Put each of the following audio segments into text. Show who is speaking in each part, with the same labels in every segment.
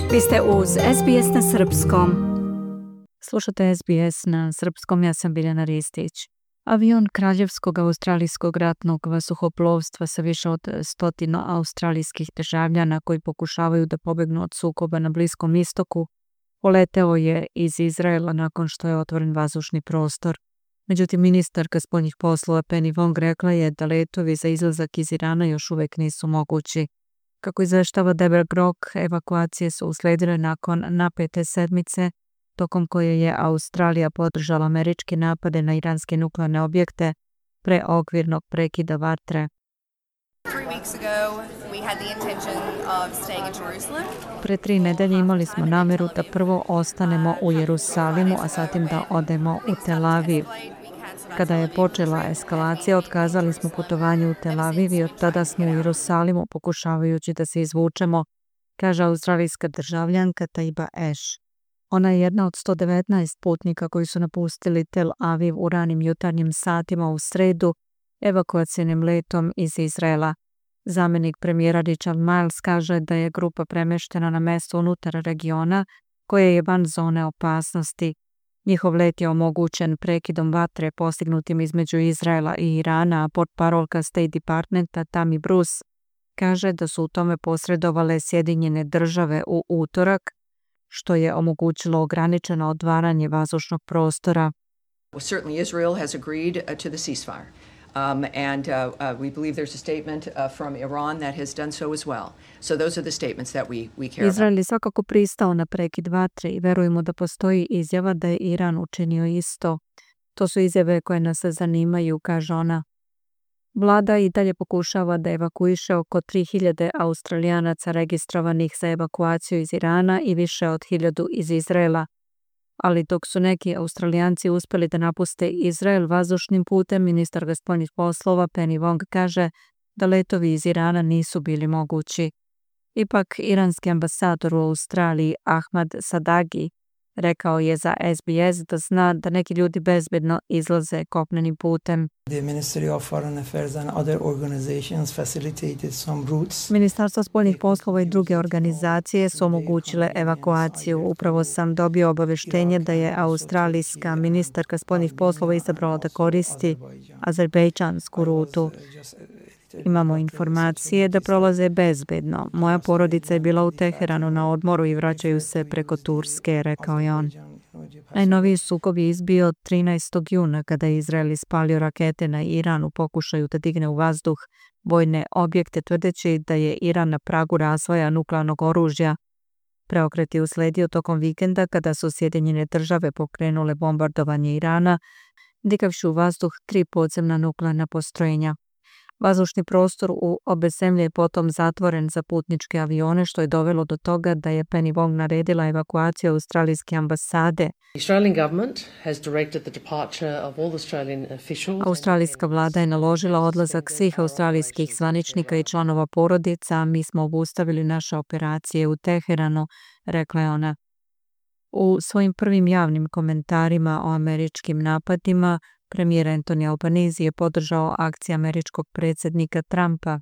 Speaker 1: Vi ste uz SBS na srpskom.
Speaker 2: Slušate SBS na srpskom, ja sam Biljana Ristić. Avion Kraljevskog australijskog ratnog vazduhoplovstva sa više od 100 australijskih državljana koji pokušavaju da pobegnu od sukoba na Bliskom istoku poleteo je iz Izraela nakon što je otvoren vazdušni prostor. Međutim, ministarka spoljnih poslova Penny Wong rekla je da letovi za izlazak iz Irana još uvek nisu mogući. Kako izveštava Deborah Grock, evakuacije su usledile nakon napete sedmice, tokom koje je Australija podržala američke napade na iranske nuklearne objekte pre okvirnog prekida vatre. Pre 3 nedelje imali smo nameru da prvo ostanemo u Jerusalimu, a zatim da odemo u Tel Aviv. Kada je počela eskalacija, otkazali smo putovanje u Tel Aviv i od tada smo u Jerusalimu pokušavajući da se izvučemo, kaže australijska državljanka Taiba Ash. Ona je jedna od 119 putnika koji su napustili Tel Aviv u ranim jutarnjim satima u sredu evakuacionim letom iz Izraela. Zamenik premijera Richard Marles kaže da je grupa premeštena na mesto unutar regiona koje je van zone opasnosti. Njihov let je omogućen prekidom vatre postignutim između Izraela i Irana, a portparolka State Departmenta Tammy Bruce kaže da su u tome posredovale Sjedinjene države u utorak, što je omogućilo ograničeno otvaranje vazdušnog prostora.
Speaker 3: Certainly Israel has agreed to the ceasefire. We believe there's a statement from Iran that has done so as well. So those are the statements that we care about.
Speaker 2: Izrael je svakako pristao na prekid vatre i verujemo da postoji izjava da je Iran učinio isto. To su izjave koje nas zanimaju, kaže ona. Vlada i dalje pokušava da evakuiše oko 3000 Australijanaca registrovanih za evakuaciju iz Irana i više od 1000 iz Izraela. Ali dok su neki Australijanci uspeli da napuste Izrael vazdušnim putem, ministar spoljnih poslova Penny Wong kaže da letovi iz Irana nisu bili mogući. Ipak, iranski ambasador u Australiji Ahmad Sadagi rekao je za SBS da zna da neki ljudi bezbedno izlaze kopnenim putem. Ministarstvo spoljnih poslova i druge organizacije su omogućile evakuaciju. Upravo sam dobio obaveštenje da je australijska ministarka spoljnih poslova izabrala da koristi azerbejdžansku rutu. Imamo informacije da prolaze bezbedno. Moja porodica je bila u Teheranu na odmoru i vraćaju se preko Turske, rekao je on. Najnoviji sukob je izbio 13. juna kada je Izrael ispalio rakete na Iran u pokušaju da digne u vazduh vojne objekte, tvrdeći da je Iran na pragu razvoja nuklearnog oružja. Preokret je usledio tokom vikenda kada su Sjedinjene države pokrenule bombardovanje Irana, digavši u vazduh 3 podzemna nuklearna postrojenja. Vazdušni prostor u obe zemlje je potom zatvoren za putničke avione, što je dovelo do toga da je Penny Wong naredila evakuaciju australijske ambasade. Australijska vlada je naložila odlazak svih australijskih zvaničnika i članova porodica, a mi smo obustavili naše operacije u Teheranu, rekla je ona. U svojim prvim javnim komentarima o američkim napadima, premijer Anthony Albanese je podržao akcije američkog predsjednika Trumpa.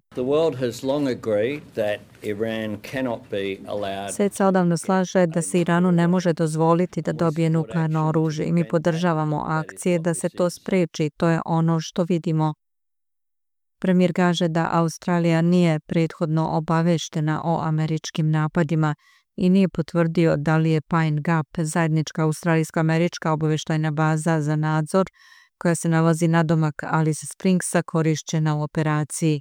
Speaker 2: Svet se odavno slaže da se Iranu ne može dozvoliti da dobije nuklearno oružje i mi podržavamo akcije da se to spreči, to je ono što vidimo. Premijer kaže da Australija nije prethodno obaveštena o američkim napadima i nije potvrdio da li je Pine Gap, zajednička australijsko-američka obaveštajna baza za nadzor, koja se nalazi nadomak Alice Springsa, korišćena u operaciji.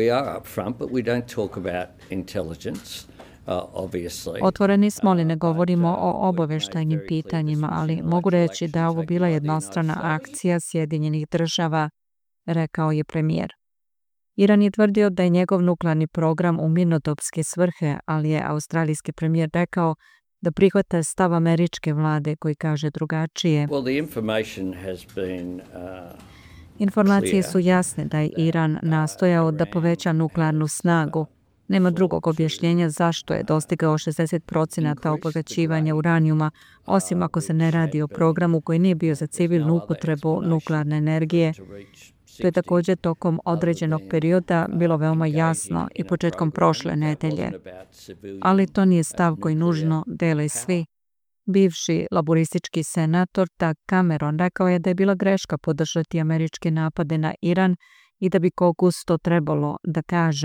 Speaker 2: Otvoreni smo, ali ne govorimo o obaveštajnim pitanjima, ali mogu reći da je ovo bila jednostrana akcija Sjedinjenih država, rekao je premijer. Iran je tvrdio da je njegov nuklearni program u mirnodopske svrhe, ali je australijski premijer rekao da prihvata stav američke vlade koji kaže drugačije. Informacije su jasne da je Iran nastojao da poveća nuklearnu snagu. Nema drugog objašnjenja zašto je dostigao 60% obogaćivanja uranijuma, osim ako se ne radi o programu koji nije bio za civilnu upotrebu nuklearne energije. To je također tokom određenog perioda bilo veoma jasno i početkom prošle nedelje. Ali to nije stav koji nužno dele svi. Bivši laboristički senator Doug Cameron rekao je da je bila greška podržati američke napade na Iran i da bi Caucus to trebalo da kaže.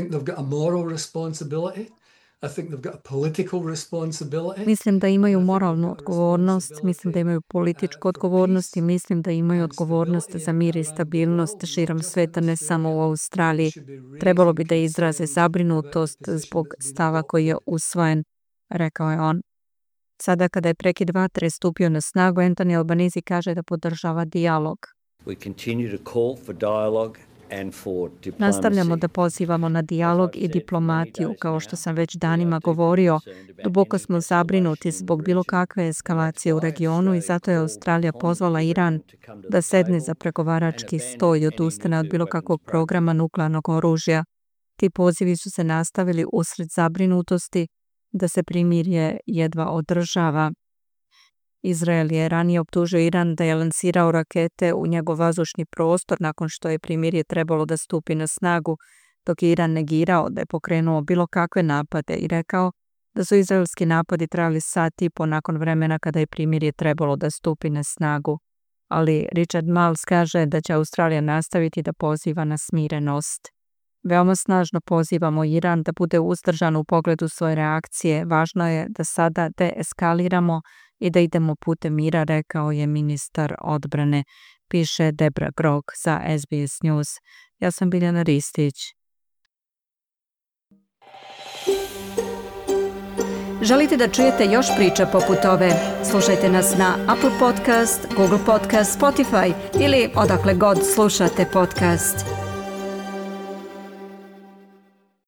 Speaker 2: Mislim da imaju moralnu odgovornost, mislim da imaju političku odgovornost i mislim da imaju odgovornost za mir i stabilnost širom sveta, ne samo u Australiji. Trebalo bi da izraze zabrinutost zbog stava koji je usvojen, rekao je on. Sada kada je prekid vatre stupio na snagu, Anthony Albanese kaže da podržava dijalog. Nastavljamo da pozivamo na dijalog i diplomatiju, kao što sam već danima govorio. Duboko smo zabrinuti zbog bilo kakve eskalacije u regionu i zato je Australija pozvala Iran da sedne za pregovarački sto i odustane od bilo kakvog programa nuklearnog oružja. Ti pozivi su se nastavili usred zabrinutosti da se primirje jedva održava. Izrael je ranije optužio Iran da je lansirao rakete u njegov vazdušni prostor nakon što je primirje trebalo da stupi na snagu, dok je Iran negirao da je pokrenuo bilo kakve napade i rekao da su izraelski napadi trajali sat i po nakon vremena kada je primirje trebalo da stupi na snagu. Ali Richard Marles kaže da će Australija nastaviti da poziva na smirenost. Veoma snažno pozivamo Iran da bude uzdržan u pogledu svoje reakcije. Važno je da sada deeskaliramo i da idemo putem mira, rekao je ministar odbrane, piše Debra Grog za SBS News. Ja sam Biljana Ristić.
Speaker 1: Želite da čujete još priča poput ove? Slušajte nas na Apple Podcast, Google Podcast, Spotify ili odakle god slušate podcast.